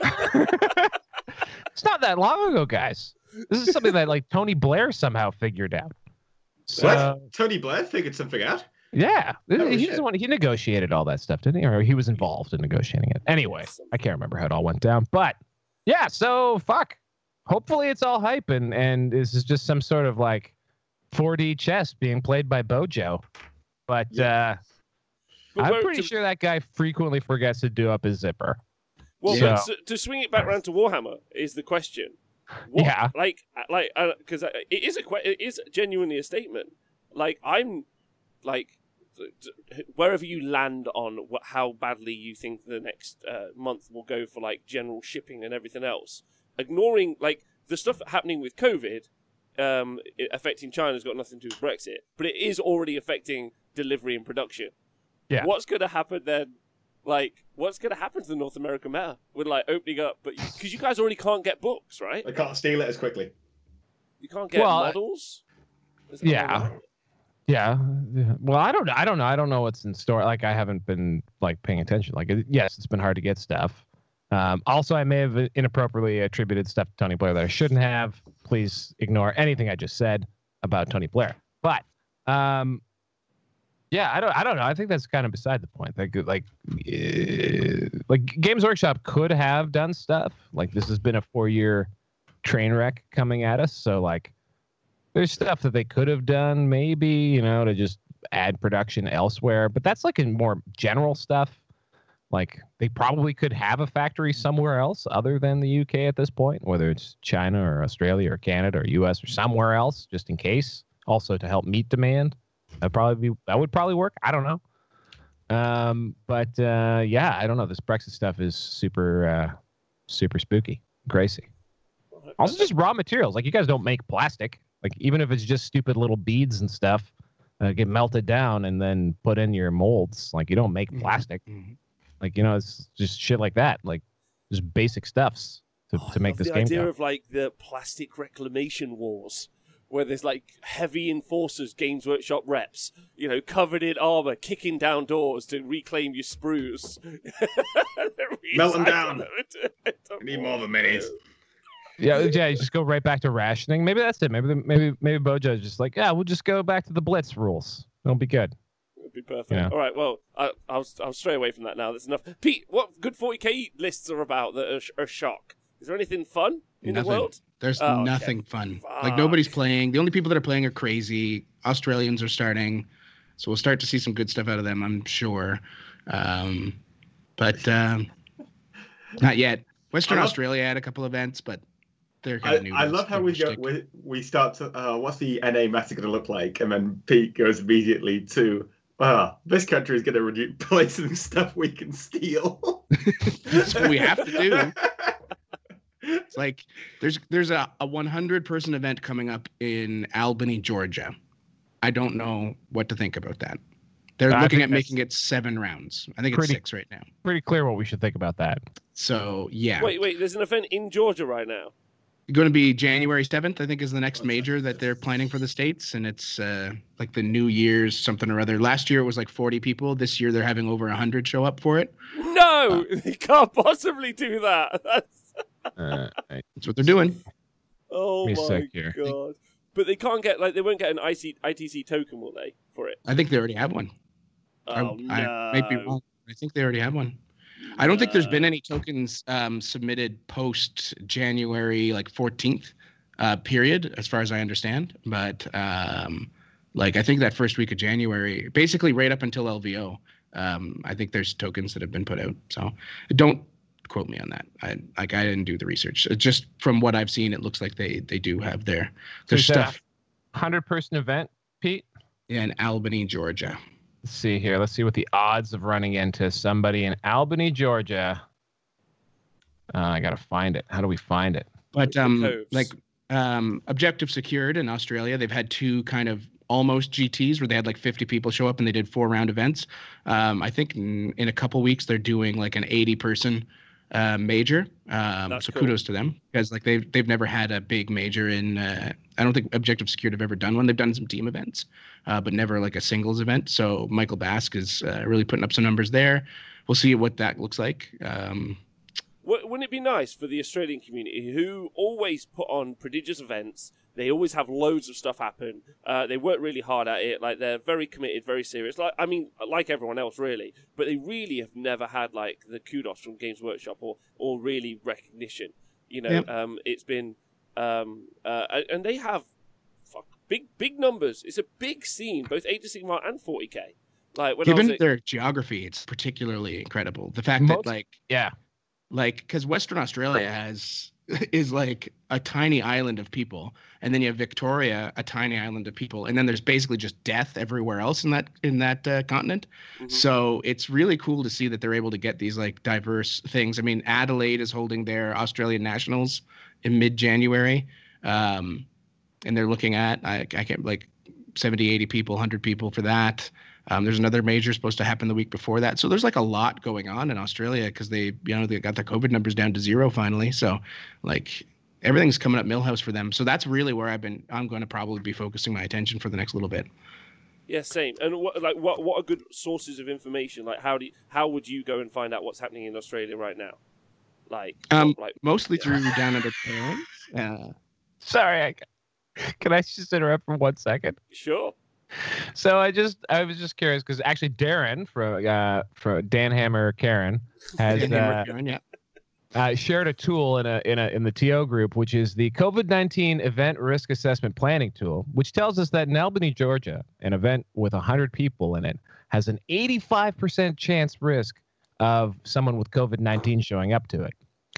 It's not that long ago, guys. This is something that like Tony Blair somehow figured out. So What? Tony Blair figured something out. yeah, Oh, he shit. was the one. He negotiated all that stuff, didn't he? Or he was involved in negotiating it. Anyway, I can't remember how it all went down, but yeah. So fuck. Hopefully, it's all hype, and and this is just some sort of like four D chess being played by Bojo. But uh, But I'm where- pretty to, sure that guy frequently forgets to do up his zipper. Well, Yeah. but to, to swing it back around to Warhammer is the question. What, Yeah. Like, like, because it is a que- it is genuinely a statement. Like, I'm, like, t- t- wherever you land on what, how badly you think the next uh, month will go for like general shipping and everything else, ignoring like the stuff happening with COVID, um, it affecting China's got nothing to do with Brexit, but it is already affecting delivery and production. Yeah. What's going to happen then? Like, what's going to happen to the North American meta with like opening up? But because you guys already can't get books, right? I can't steal it as quickly. You can't get Well, models. Is that yeah. right? Yeah. yeah. Well, I don't. I don't know. I don't know what's in store. Like, I haven't been like paying attention. Like, it- yes, it's been hard to get stuff. Um, also, I may have inappropriately attributed stuff to Tony Blair that I shouldn't have. Please ignore anything I just said about Tony Blair. But, um, yeah, I don't. I don't know. I think that's kind of beside the point. Like, like, uh, like Games Workshop could have done stuff. Like, this has been a four-year train wreck coming at us. So, like, there's stuff that they could have done, maybe, you know, to just add production elsewhere. But that's like in more general stuff. Like, they probably could have a factory somewhere else other than the U K at this point, whether it's China or Australia or Canada or U S or somewhere else, just in case. Also to help meet demand. That probably be that would probably work. I don't know. Um, but uh, yeah, I don't know. This Brexit stuff is super, uh, super spooky, crazy. Also, just raw materials. Like, you guys don't make plastic. Like, even if it's just stupid little beads and stuff, uh, get melted down and then put in your molds. Like, you don't make Mhm. plastic. Mhm. Like, you know, it's just shit like that. Like, just basic stuffs to, Oh, to I make love this the game idea go. of like the plastic reclamation wars, where there's like heavy enforcers, Games Workshop reps, you know, covered in armor, kicking down doors to reclaim your sprues. Melt them down. We We need more of the minis. Yeah, yeah. You just go right back to rationing. Maybe that's it. Maybe the, maybe maybe Bojo's just like, yeah, we'll just go back to the Blitz rules. It'll be good. It'd be perfect. Yeah. All right, well, I, I'll I'll stray away from that now. That's enough. Pete, what good forty K lists are about that are, sh- are shock? Is there anything fun in Nothing. the world? There's Oh, okay. nothing fun. Fuck. Like, nobody's playing. The only people that are playing are crazy. Australians are starting, so we'll start to see some good stuff out of them, I'm sure. Um, but um, not yet. Western I love- Australia had a couple events, but they're kind I, of new. I to love how this we go. shtick. We, we start to. Uh, what's the N A meta going to look like? And then Pete goes immediately to. Ah, this country is going to replace some stuff we can steal. That's what we have to do. It's like there's there's a, a one hundred person event coming up in Albany, Georgia. I don't know what to think about that. They're I looking think at that's making it seven rounds. I think it's pretty- six right now. Pretty clear what we should think about that. So yeah, Wait, wait. There's an event in Georgia right now. going to be January seventh. I think is the next major that they're planning for the states, and it's uh, like the New Year's something or other. Last year it was like forty people. This year they're having over one hundred show up for it. No, they can't possibly do that. That's Uh, I- That's what they're doing. oh Me my sick here. god. But they can't get like they won't get an I C, I T C token, will they, for it? I think they already have one. I- Oh no. I might be wrong. I think they already have one. I don't think there's been any tokens um, submitted post January like fourteenth uh, period, as far as I understand. But um, like I think that first week of January, basically right up until L V O, um, I think there's tokens that have been put out. So don't quote me on that. I like I didn't do the research. It's just from what I've seen, it looks like they they do have their their Is that stuff. a hundred person event, Pete? In Albany, Georgia. Let's see here. Let's see what the odds of running into somebody in Albany, Georgia. Uh, I gotta find it. How do we find it? But um, Coves. like um, Objective Secured in Australia, they've had two kind of almost G Ts where they had like fifty people show up and they did four round events. Um, I think in, in a couple weeks they're doing like an eighty person uh, major. Um, That's so cool. kudos to them because like they've they've never had a big major in. Uh, I don't think Objective Secured have ever done one. They've done some team events, uh, but never like a singles event. So Michael Bask is uh, really putting up some numbers there. We'll see what that looks like. Um, Wou- Wouldn't it be nice for the Australian community who always put on prodigious events? They always have loads of stuff happen. Uh, they work really hard at it. Like they're very committed, very serious. Like I mean, like everyone else, really. But they really have never had like the kudos from Games Workshop or or really recognition. You know, Yep. um, it's been um, uh, and they have fuck, big big numbers. It's a big scene, both Age of Sigmar and forty K. Like when I given was at- their geography, it's particularly incredible. The fact Most- that like Yeah. like because Western Australia has is like a tiny island of people, and then you have Victoria, a tiny island of people, and then there's basically just death everywhere else in that in that uh, continent. Mhm. So it's really cool to see that they're able to get these like diverse things. I mean, Adelaide is holding their Australian Nationals in mid-January, um, and they're looking at I, I can't like seventy, eighty people, one hundred people for that. Um, there's another major supposed to happen the week before that. So there's like a lot going on in Australia because they, you know, they got the COVID numbers down to zero finally. So like everything's coming up Millhouse for them. So that's really where I've been, I'm going to probably be focusing my attention for the next little bit. Yeah, same. And what like what what are good sources of information? Like how do you, how would you go and find out what's happening in Australia right now? Like Um, like Mostly through Down Under Parents. Uh, Sorry, I, can I just interrupt for one second? sure. So I just I was just curious because actually Darren from uh from Dan Hammer Karen has uh, yeah. uh, shared a tool in a in a in the T O group, which is the COVID nineteen event risk assessment planning tool, which tells us that in Albany, Georgia, an event with one hundred people in it has an eighty-five percent chance risk of someone with COVID nineteen showing up to it.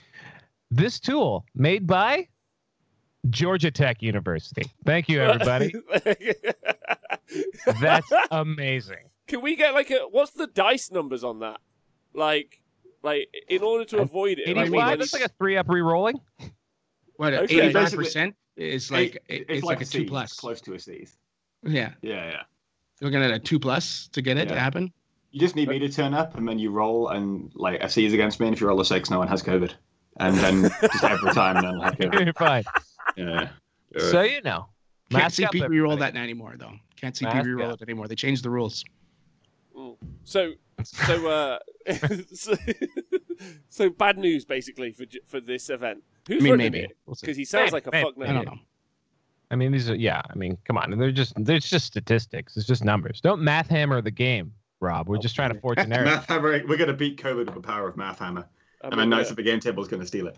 This tool made by Georgia Tech University. Thank you, everybody. That's amazing. Can we get like a what's the dice numbers on that? Like like in order to avoid it. Like, eighty-five. That's like a three up re-rolling. What, Okay. eighty-five percent is like, It- it- it's, it's like, like a C, two it's plus. close to a C. Yeah. Yeah, yeah. You're looking at a two plus to get it to Yeah. happen. You just need me to turn up, and then you roll, and like a C is against me, and if you roll a six, no one has COVID, and then just every time, no one has COVID. You're fine. Yeah. So you know. Can't Mask C up, P reroll everybody. that anymore, though. Can't C P Mask reroll up. it anymore. They changed the rules. So so uh so, so bad news basically for J- for this event. Who's I mean, running maybe. it? We'll see. Because he sounds Maybe, like a maybe. fuck I don't nugget. know. I mean, these are yeah. I mean, come on. They're just they're just statistics. It's just numbers. Don't math hammer the game, Rob. We're just trying to forge a narrative. Math Hammer, we're going to beat COVID with the power of Math Hammer, I and mean, then Knights uh, of the Game Table is going to steal it.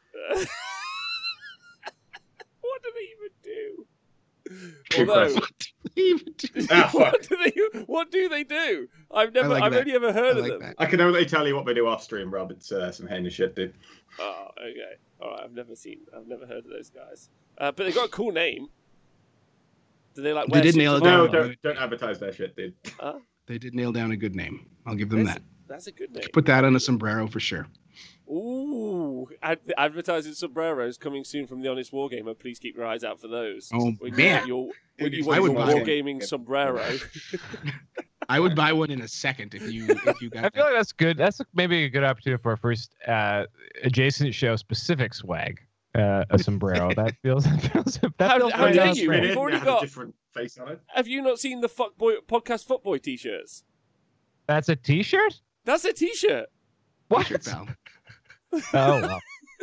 what do they even do? Good Although, question. Ah, fuck. what do they what do they do? I've never like I've that. only ever I heard of like them. that. I can only tell you what they do off stream, Rob. It's uh, some heinous shit, dude. Oh, okay. All right. I've never seen. I've never heard of those guys. Uh, but they got a cool name. Do they like? They wear did suits nail it and down. No, all that? don't don't advertise that shit, dude. Huh? They did nail down a good name. I'll give them That's, that. that's a good name. Put that on a sombrero for sure. Ooh, ad- advertising sombreros coming soon from the Honest Wargamer. Please keep your eyes out for those. Oh, when man. You, when you I want would your buy it. wargaming sombrero. I would buy one in a second if you if you got I feel that. like that's good. That's maybe a good opportunity for our first uh, adjacent show specific swag. Uh, a sombrero. That feels that feels that How- feels how right dare on you? brand. We've It already had got- a different face on it. Have you not seen the fuckboy podcast Footboy t-shirts? That's a T-shirt. That's a t-shirt. What? Sure, pal. Oh well.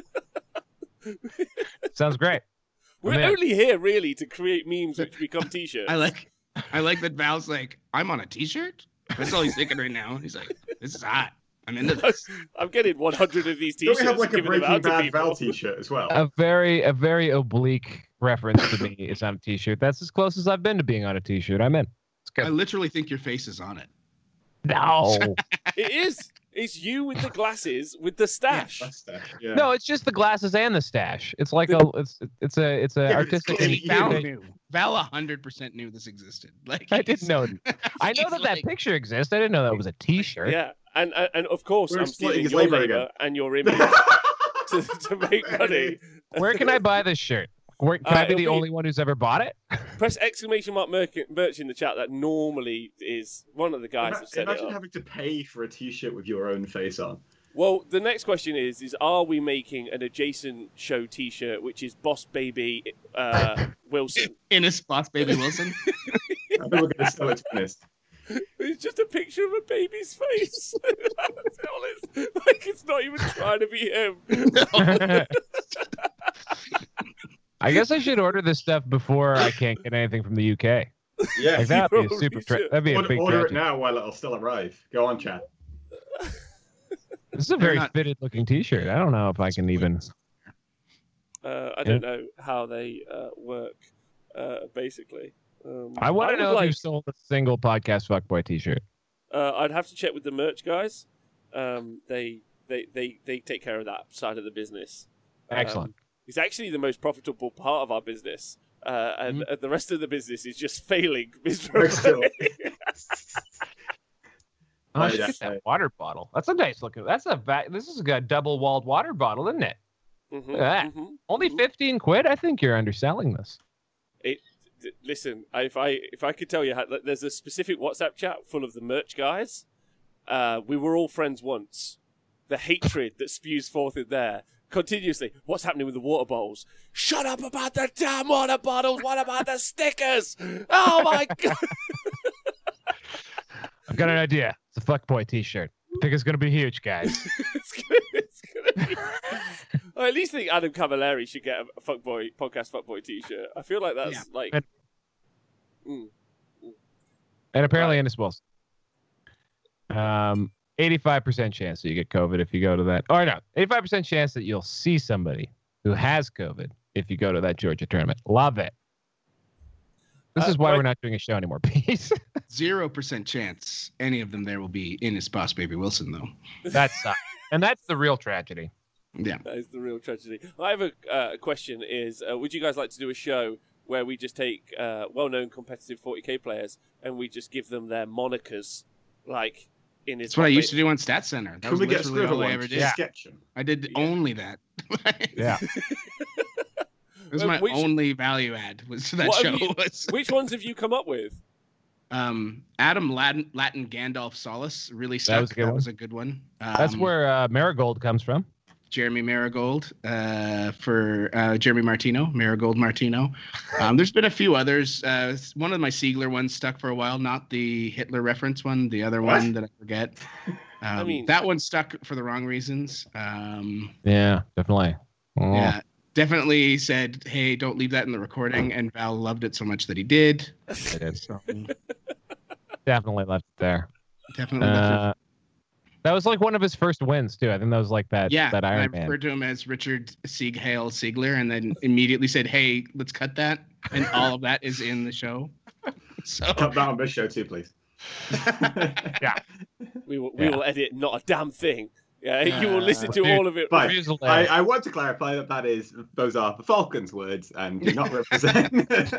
Sounds great. We're I'm in. only here really to create memes which become t-shirts. I like I like that Val's like, I'm on a t-shirt? That's all he's thinking right now. He's like, this is hot. I'm into this. I'm getting one hundred of these Don't t-shirts. we have like a and giving them Breaking out to Bad people. Val t-shirt as well? A very a very oblique reference to me is on a T-shirt. That's as close as I've been to being on a T-shirt. I'm in. It's I good. literally think your face is on it. No. It is. It's you with the glasses with the stash. That's stash. Yeah. No, it's just the glasses and the stash. It's like a it's it's a it's a Yeah, it's artistic. clearly Val you. knew. Val one hundred percent knew this existed. Like I didn't know. I know he's that that like- picture exists. I didn't know that was a T-shirt. Yeah, and and, and of course We're I'm exploiting stealing his your labour labour again. and your image to, to make money. Where can I buy this shirt? Where, can Uh, I be it'll the be- only one who's ever bought it? Press exclamation mark merch, merch in the chat. That normally is one of the guys that set it Imagine up. having to pay for a T-shirt with your own face on. Well, the next question is: is are we making an adjacent show T-shirt, which is Boss Baby uh, Wilson? Innis Boss Baby Wilson. I think we're going to sell it to Innis. It's just a picture of a baby's face. That's all it's like. It's not even trying to be him. I guess I should order this stuff before I can't get anything from the U K. Yeah. Like that'd be a probably super. Tra- should. that'd be a Order, big. order it tragedy. now while it'll still arrive. Go on, chat. This is a very not- fitted looking T-shirt. I don't know if I can even. Uh, I don't know how they uh, work. Uh, basically, um, I want to would know if like- you sold a single podcast fuckboy T-shirt. Uh, I'd have to check with the merch guys. Um, they, they they they take care of that side of the business. Excellent. Um, it's actually the most profitable part of our business, uh, and Mm-hmm. uh, the rest of the business is just failing Still. miserably. Oh, Right, I should yeah. get that water bottle. That's a nice looking. That's a va- This is a double walled water bottle, isn't it? Mhm, Look at that. mhm. Only fifteen quid. I think you're underselling this. D- Listen, if I if I could tell you, how, there's a specific WhatsApp chat full of the merch guys. Uh, we were all friends once. The hatred that spews forth in there continuously. What's happening with the water bottles? Shut up about the damn water bottles. What about the stickers? Oh my god! I've got an idea. It's a fuckboy T-shirt. I think it's gonna be huge, guys. it's gonna, it's gonna be... I at least think Adam Camilleri should get a fuckboy podcast fuckboy T-shirt. I feel like that's Yeah. like. And- Mm. And apparently, Ennis Wilson. Um, eighty-five percent chance that you get COVID if you go to that. Or no, eighty-five percent chance that you'll see somebody who has COVID if you go to that Georgia tournament. Love it. This Uh, is why right- we're not doing a show anymore, Pete. Zero percent chance any of them there will be Innis Boss Baby Wilson though. That sucks. And that's the real tragedy. Yeah. That is the real tragedy. I have a uh, question: Is uh, would you guys like to do a show where we just take uh, well-known competitive forty K players and we just give them their monikers, like in his? That's what I used to do on Stat Center. That Can was we get literally all Scribble I one? ever Just did. Yeah. sketch him. I did Yeah. only that. Yeah. It was Well, my which- only value add was that What show have you- was Which ones have you come up with? um Adam Latin Latin Gandalf Solace really That stuck. was a good that one. was a good one. Um, That's where uh, Marigold comes from. Jeremy Marigold uh, for uh, Jeremy Martino, Marigold Martino. Um, there's been a few others. Uh, one of my Siegler ones stuck for a while, not the Hitler reference one, the other What? one that I forget. Um, I mean- that one stuck for the wrong reasons. Um, Yeah, definitely. Oh. Yeah, definitely said, hey, don't leave that in the recording. And Val loved it so much that he did. It is. So, Definitely left it there. definitely left it. Uh, that was like one of his first wins too. I think that was like that. Yeah, that and I Iron Man. referred to him as Richard Sieghale Siegler, and then immediately said, "Hey, let's cut that," and all of that is in the show. So Cut that on this show too, please. We will, we Yeah. will edit not a damn thing. Yeah, you will Uh, listen to dude, all of it. Fine. Refusal to I, edit. I want to clarify that that is those are the Falcons' words and do not represent.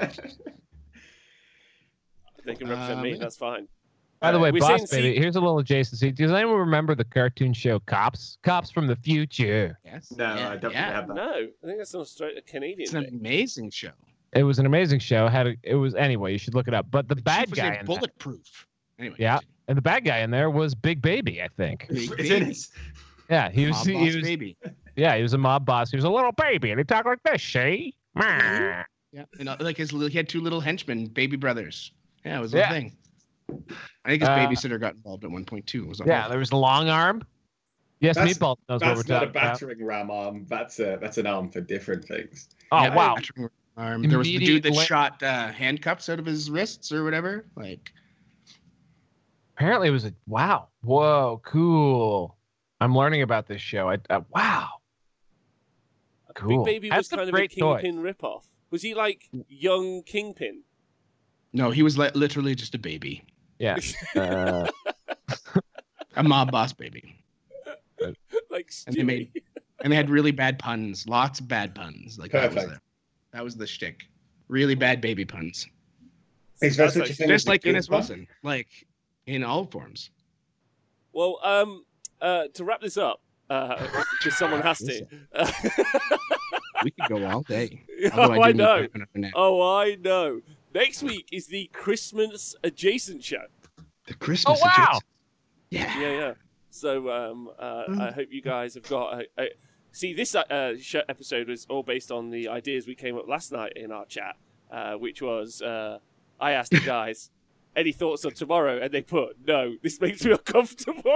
They can represent Um, me. yeah. That's fine. By the way, We're Boss saying Baby, see- here's a little adjacency. Does anyone remember the cartoon show Cops? Cops from the Future. yes, no, yeah, I don't yeah. have that. No, I think that's an Australian, a Canadian It's an thing. amazing show. It was an amazing show. Had a, it was anyway. You should look it up. But the, The bad chief was guy named in there, Bulletproof. Anyway, Yeah. and the bad guy in there was Big Baby, I think. Big It's in baby. it. Yeah, he was. Mob He, boss was. baby. Yeah, he was a mob boss. He was a little baby, and he talked like this. See? Meh. Yeah, and uh, like his little, he had two little henchmen, baby brothers. Yeah, it was a Yeah. thing. I think his Uh, babysitter got involved at one point too. It was a Yeah, whole- there was the long arm. Yes, That's- Meatball knows what we're That's not a talking about. battering ram arm. That's a that's an arm for different things. Oh Yeah, wow! battering arm. There was the dude that Immediate- shot uh, handcuffs out of his wrists or whatever. Like, Apparently, it was a wow. Whoa, cool. I'm learning about this show. I, uh, wow. Cool. Big Baby That's was some kind of a great toy. Kingpin ripoff. Was he like young Kingpin? no, he was li- literally just a baby, Yeah. Uh, a mob boss baby. like And they made and they had really bad puns, lots of bad puns. Like that was Perfect. the, that was the shtick. Really bad baby puns. Is That's that such a actually- thing as Just the like good Guinness pun? Wilson, like in all forms. Well, um, uh, to wrap this up, because someone has to. We could go all day. oh, Although I do need know. to have a nap. Oh, I know. Next week is the Christmas adjacent show. The Christmas. Oh, wow. adjacent- Yeah. Yeah, yeah. So um, uh, I hope you guys have got. A, a... See, this uh, show episode was all based on the ideas we came up last night in our chat, uh, which was uh, I asked the guys, "Any thoughts on tomorrow?" And they put, "No, this makes me uncomfortable."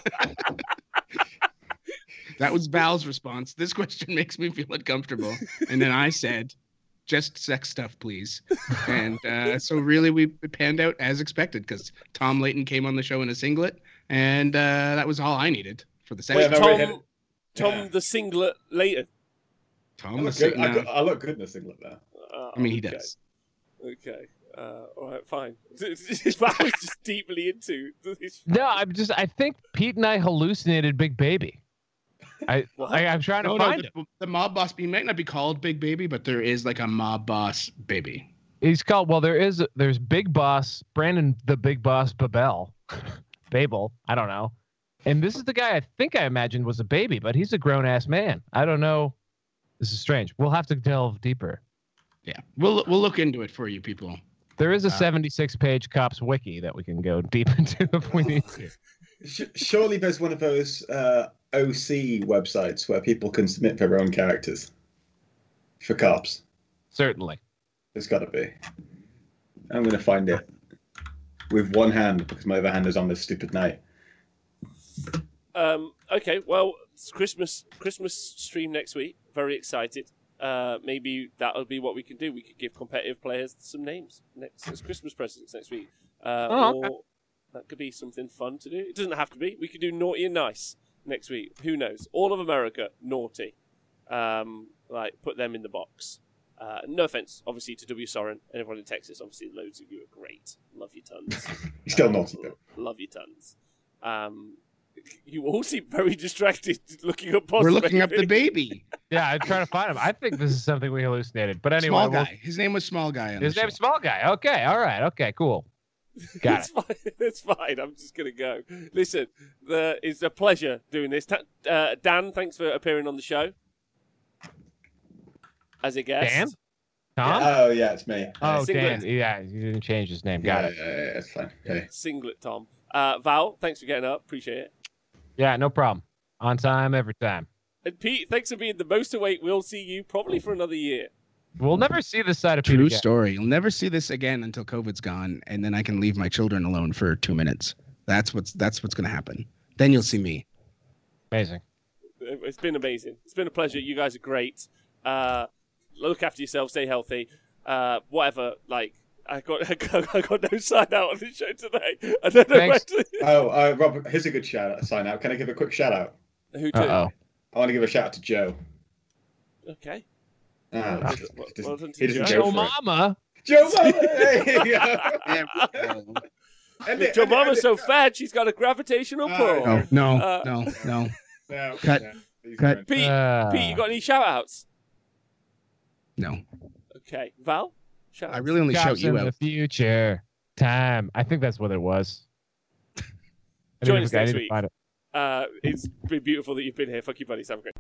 That was Val's response. This question makes me feel uncomfortable. And then I said, just sex stuff, please. And uh, so really we it panned out as expected because Tom Layton came on the show in a singlet. And uh, that was all I needed for the sex Wait, Yeah, no, stuff. we Tom, had- Tom yeah. the singlet later. I Tom look, was good. sitting, I, uh, got, I look good in a singlet there. Uh, I mean, he okay. does. Okay. Uh, all right, fine. I was just deeply into this. No, I'm just. I think Pete and I hallucinated Big Baby. I, What? I I'm trying to No, no, find the, him. the mob boss, he might not be called Big Baby, but there is like a mob boss baby. He's called. Well, there is. There's Big Boss Brandon, the Big Boss Babel, Babel. I don't know. And this is the guy I think I imagined was a baby, but he's a grown ass man. I don't know. This is strange. We'll have to delve deeper. Yeah, we'll we'll look into it for you people. There is a Uh, seventy-six page cops wiki that we can go deep into if we need to. Sh- surely there's one of those uh, O C websites where people can submit their own characters for cops. Certainly. There's got to be. I'm going to find it with one hand because my other hand is on this stupid night. Um, okay, well, it's Christmas Christmas stream next week. Very excited. Uh, maybe that'll be what we can do. We could give competitive players some names next as Christmas presents next week. Uh, Oh, okay. or that could be something fun to do. It doesn't have to be. We could do naughty and nice next week. Who knows? All of America, naughty. Um, like, put them in the box. Uh, no offense, obviously, to W. Soren and everyone in Texas. Obviously, loads of you are great. Love you tons. He's still Um, naughty though. Love you tons. Um, you all seem very distracted looking up. We're looking up the baby. Yeah, I'm trying to find him. I think this is something we hallucinated. But anyway, Small we'll- guy. His name was Small Guy. On his the name's show. Small Guy. Okay, all right. Okay, cool. Got it's fine. It's fine. I'm just gonna go. Listen, the, it's a pleasure doing this. Ta- uh, Dan, thanks for appearing on the show as a guest. Dan? Tom? Oh yeah, it's me. oh, Singlet. Dan. Yeah, you didn't change his name. Got yeah, it. yeah, yeah, it's fine. Okay. Singlet Tom. Uh, Val, thanks for getting up. Appreciate it. Yeah, no problem. On time, every time. And Pete, thanks for being the most awake. We'll see you probably for another year. We'll never see this side of Pete True again. story. You'll never see this again until COVID's gone, and then I can leave my children alone for two minutes. That's what's that's what's gonna happen. Then you'll see me. Amazing. It's been amazing. It's been a pleasure. You guys are great. Uh, look after yourself. Stay healthy. Uh, whatever. Like I got, I got, I got no sign out on the show today. I don't know Thanks. where to. Oh, uh, Rob, here's a good shout out, sign out. Can I give a quick shout out? Who do? Uh oh. I want to give a shout out to Joe. Okay. Ah, Well, he doesn't- well he doesn't- done to he doesn't Joe. go Joe for it. Mama. Joe Mama! There you go. There we go. And Look, it- Joe and it- Mama's and so it- fat, she's got a gravitational Oh, pull. No, no, Uh, no, no. No, Cut. no, he's Cut. going. Pete, Uh, Pete, you got any shout outs? No. Okay. Val? Shout I really only shout Cops you in the out. future. Time. I think that's what it was. I Join need us to- I next need to week. find it. Uh, it's been beautiful that you've been here. Fuck you, buddies. Have a great